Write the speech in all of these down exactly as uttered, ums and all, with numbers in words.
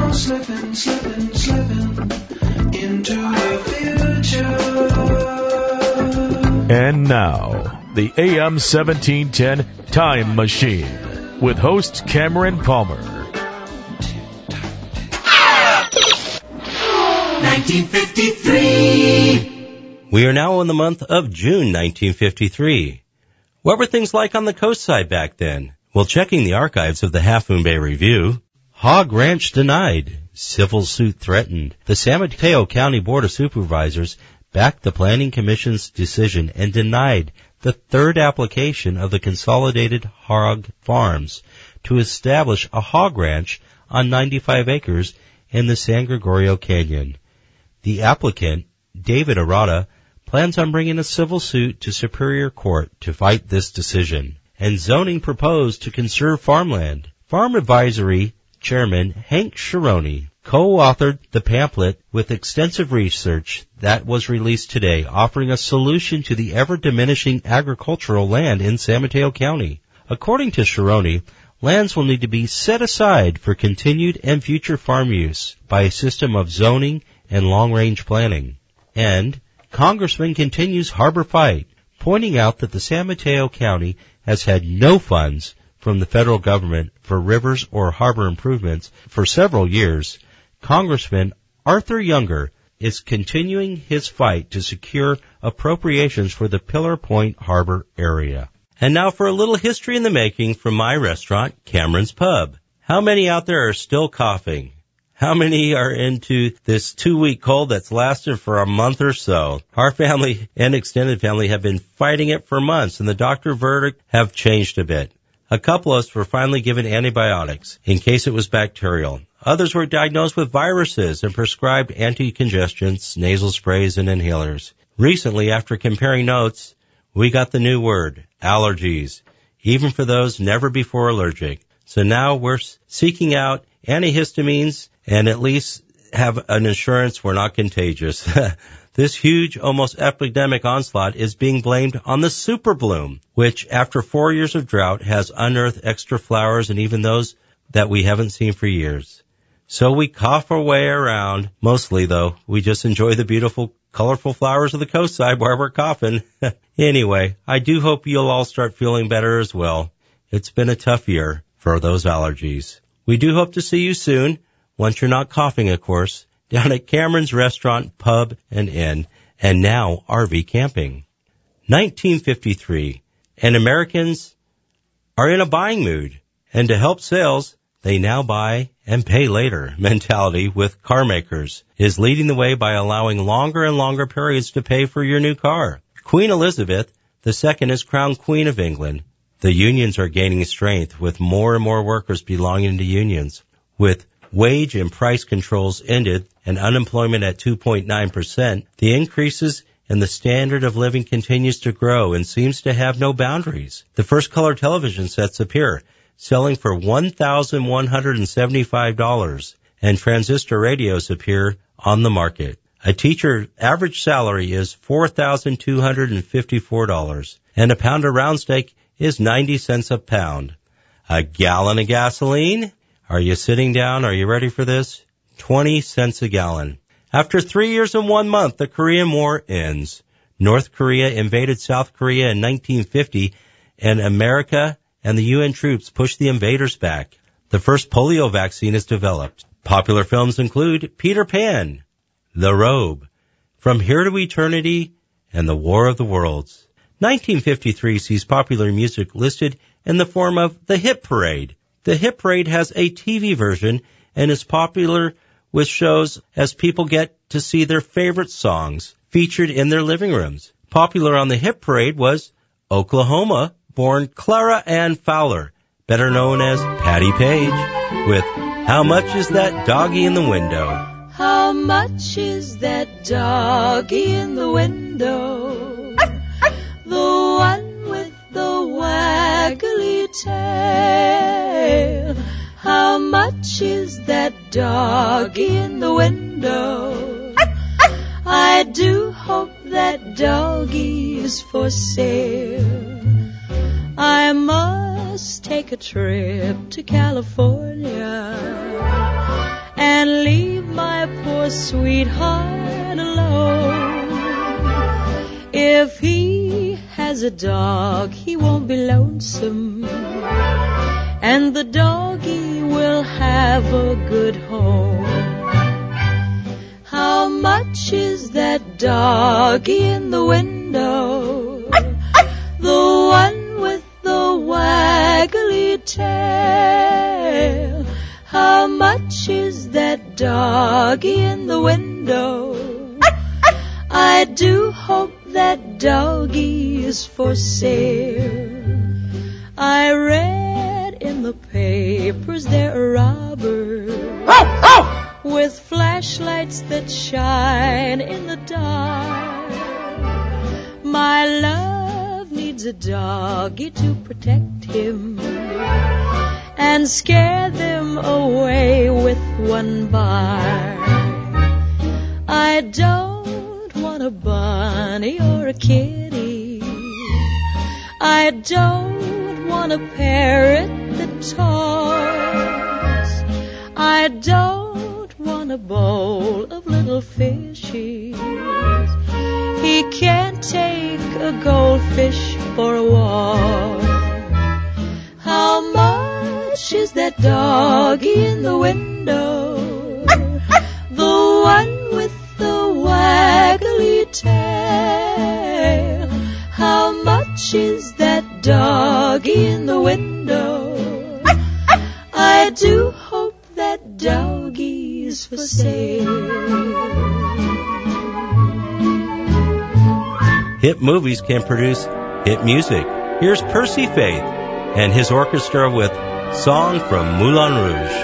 Slipping, slipping, slipping into the future. And now, the A M seventeen ten Time Machine with host Cameron Palmer. nineteen fifty-three. We are now in the month of June nineteen fifty-three. What were things like on the coast side back then? Well, checking the archives of the Half Moon Bay Review, hog ranch denied, civil suit threatened. The San Mateo County Board of Supervisors backed the Planning Commission's decision and denied the third application of the Consolidated Hog Farms to establish a hog ranch on ninety-five acres in the San Gregorio Canyon. The applicant, David Arata, plans on bringing a civil suit to Superior Court to fight this decision. And zoning proposed to conserve farmland. Farm Advisory Chairman Hank Sharoni co-authored the pamphlet with extensive research that was released today, offering a solution to the ever-diminishing agricultural land in San Mateo County. According to Sharoni, lands will need to be set aside for continued and future farm use by a system of zoning and long-range planning. And Congressman continues harbor fight, pointing out that the San Mateo County has had no funds from the federal government for rivers or harbor improvements for several years. Congressman Arthur Younger is continuing his fight to secure appropriations for the Pillar Point Harbor area. And now for a little history in the making from my restaurant, Cameron's Pub. How many out there are still coughing? How many are into this two-week cold that's lasted for a month or so? Our family and extended family have been fighting it for months, and the doctor verdict have changed a bit. A couple of us were finally given antibiotics in case it was bacterial. Others were diagnosed with viruses and prescribed anti-congestants, nasal sprays, and inhalers. Recently, after comparing notes, we got the new word, allergies, even for those never before allergic. So now we're seeking out antihistamines and at least have an assurance we're not contagious. This huge, almost epidemic onslaught is being blamed on the super bloom, which after four years of drought has unearthed extra flowers and even those that we haven't seen for years. So we cough our way around. Mostly, though, we just enjoy the beautiful, colorful flowers of the coastside while we're coughing. Anyway, I do hope you'll all start feeling better as well. It's been a tough year for those allergies. We do hope to see you soon, once you're not coughing, of course, down at Cameron's Restaurant, Pub, and Inn, and now R V Camping. nineteen fifty-three, and Americans are in a buying mood, and to help sales, they now buy and pay later mentality with car makers is leading the way by allowing longer and longer periods to pay for your new car. Queen Elizabeth the Second is crowned Queen of England. The unions are gaining strength with more and more workers belonging to unions. With wage and price controls ended and unemployment at two point nine percent, the increases in the standard of living continues to grow and seems to have no boundaries. The first color television sets appear, selling for one thousand one hundred seventy-five dollars, and transistor radios appear on the market. A teacher's average salary is four thousand two hundred fifty-four dollars, and a pound of round steak is ninety cents a pound. A gallon of gasoline? Are you sitting down? Are you ready for this? twenty cents a gallon. After three years and one month, the Korean War ends. North Korea invaded South Korea in nineteen fifty, and America and the U N troops pushed the invaders back. The first polio vaccine is developed. Popular films include Peter Pan, The Robe, From Here to Eternity, and The War of the Worlds. nineteen fifty-three sees popular music listed in the form of The Hit Parade. The Hit Parade has a T V version and is popular with shows as people get to see their favorite songs featured in their living rooms. Popular on the Hit Parade was Oklahoma-born Clara Ann Fowler, better known as Patty Page, with How Much Is That Doggy in the Window? How much is that doggy in the window? The one with the waggly tail. How much is that doggy in the window? I do hope that doggy is for sale. I must take a trip to California and sweetheart alone. If he has a dog, he won't be lonesome, and the doggy will have a good home. How much is that doggy in the window? The one with the waggly tail. How much is that doggy in the window? I do hope that doggy is for sale. I read in the papers there are robbers with flashlights that shine in the dark. My love needs a doggy to protect him and scare them away with one bark. I don't want a bunny or a kitty. I don't want a parrot that talks. I don't want a bowl of little fishies. He can't take a goldfish for a walk. How much is that doggy in the window? The one with the waggly tail. How much is that doggy in the window? I do hope that doggy's for sale. Hit movies can produce hit music. Here's Percy Faith and his orchestra with Song from Moulin Rouge.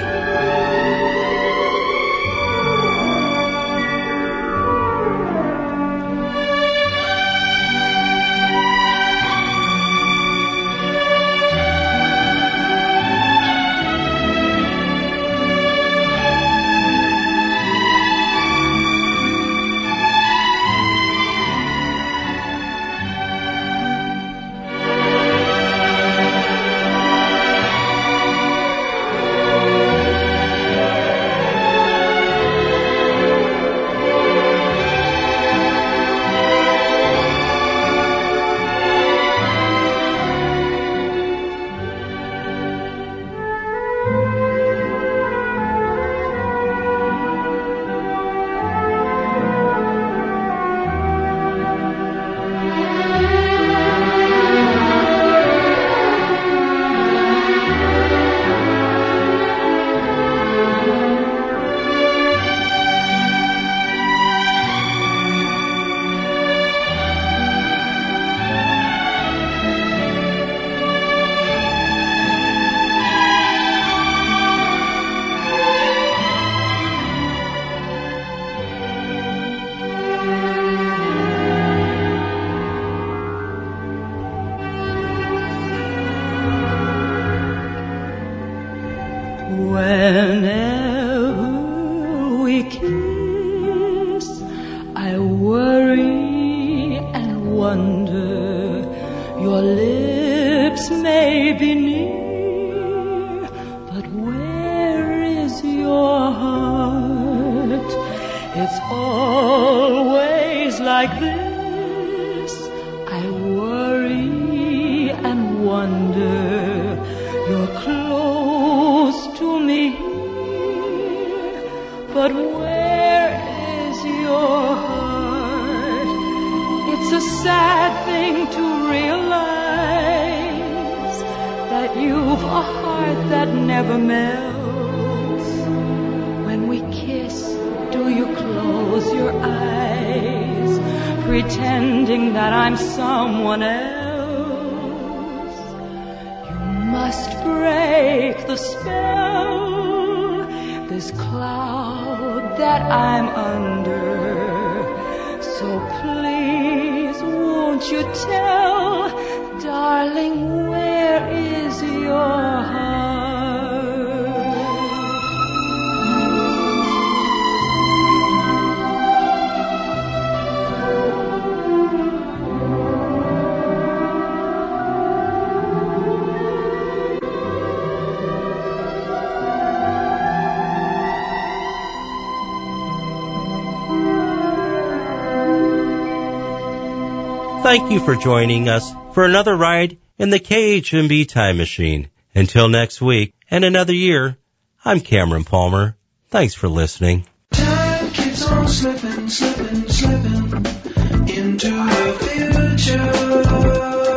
Thank you for joining us for another ride in the K H M B Time Machine. Until next week and another year, I'm Cameron Palmer. Thanks for listening. Time keeps on slipping, slipping, slipping into the future.